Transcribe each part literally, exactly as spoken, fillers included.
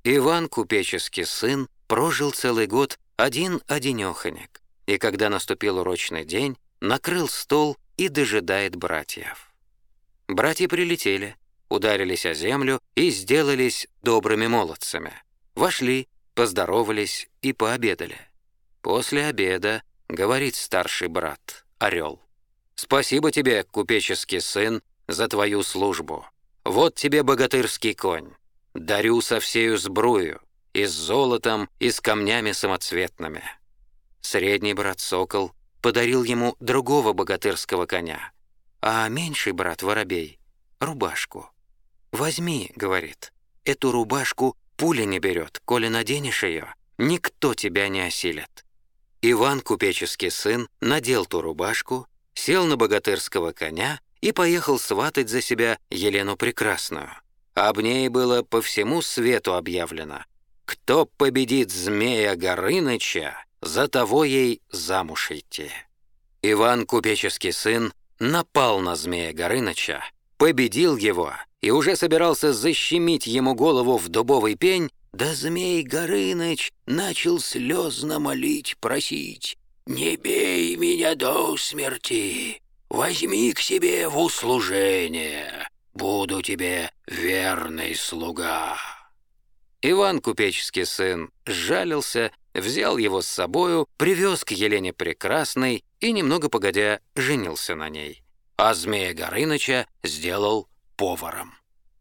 Иван, купеческий сын, прожил целый год один-одинеханек, и когда наступил урочный день, накрыл стол и дожидает братьев. Братья прилетели, ударились о землю и сделались добрыми молодцами. Вошли, поздоровались и пообедали. После обеда говорит старший брат, Орел: «Спасибо тебе, купеческий сын, за твою службу. Вот тебе богатырский конь. Дарю со всею сбрую, и с золотом, и с камнями самоцветными». Средний брат Сокол подарил ему другого богатырского коня, а меньший брат Воробей — рубашку. «Возьми, — говорит, — эту рубашку пуля не берет, коли наденешь ее, никто тебя не осилит». Иван, купеческий сын, надел ту рубашку, сел на богатырского коня и поехал сватать за себя Елену Прекрасную. Об ней было по всему свету объявлено: кто победит змея Горыныча, за того ей замуж идти. Иван, купеческий сын, напал на змея Горыныча, победил его и уже собирался защемить ему голову в дубовый пень, да змей Горыныч начал слезно молить, просить: «Не бей меня до смерти, возьми к себе в услужение, буду тебе верный слуга». Иван, купеческий сын, сжалился, взял его с собою, привез к Елене Прекрасной и, немного погодя, женился на ней, а змея Горыныча сделал поваром.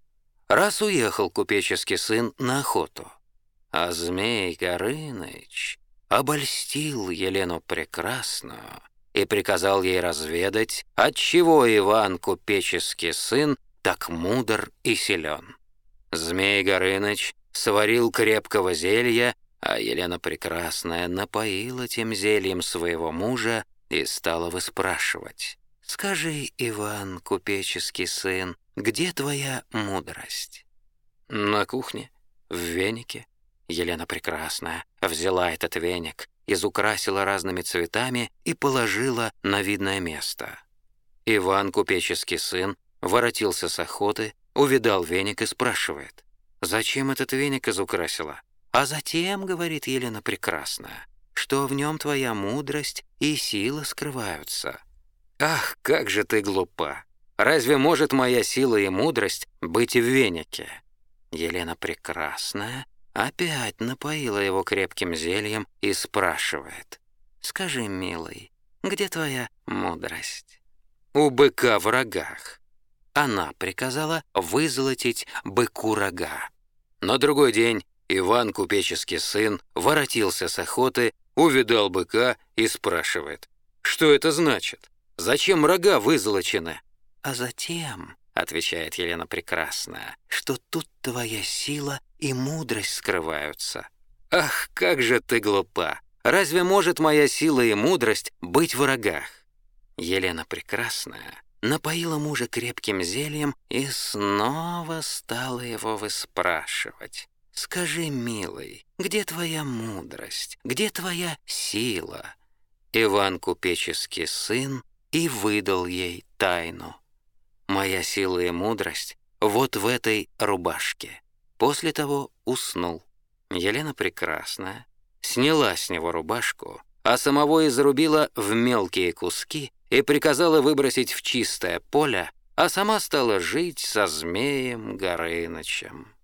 Раз уехал купеческий сын на охоту, а змей Горыныч обольстил Елену Прекрасную и приказал ей разведать, отчего Иван, купеческий сын, так мудр и силен. Змей Горыныч сварил крепкого зелья, а Елена Прекрасная напоила тем зельем своего мужа и стала выспрашивать: «Скажи, Иван, купеческий сын, где твоя мудрость?» «На кухне, в венике». Елена Прекрасная взяла этот веник, изукрасила разными цветами и положила на видное место. Иван, купеческий сын, воротился с охоты, увидал веник и спрашивает: «Зачем этот веник изукрасила?» «А затем, — говорит Елена Прекрасная, — что в нем твоя мудрость и сила скрываются». «Ах, как же ты глупа! Разве может моя сила и мудрость быть в венике?» Елена Прекрасная опять напоила его крепким зельем и спрашивает: «Скажи, милый, где твоя мудрость?» «У быка в рогах». Она приказала вызолотить быку рога. На другой день Иван, купеческий сын, воротился с охоты, увидал быка и спрашивает: «Что это значит? Зачем рога вызолочены?» «А затем, — отвечает Елена Прекрасная, — что тут твоя сила и мудрость скрываются». «Ах, как же ты глупа! Разве может моя сила и мудрость быть в рогах?» Елена Прекрасная напоила мужа крепким зельем и снова стала его выспрашивать: «Скажи, милый, где твоя мудрость, где твоя сила?» Иван, купеческий сын, и выдал ей тайну: «Моя сила и мудрость вот в этой рубашке». После того уснул. Елена Прекрасная сняла с него рубашку, а самого изрубила в мелкие куски и приказала выбросить в чистое поле, а сама стала жить со змеем Горынычем.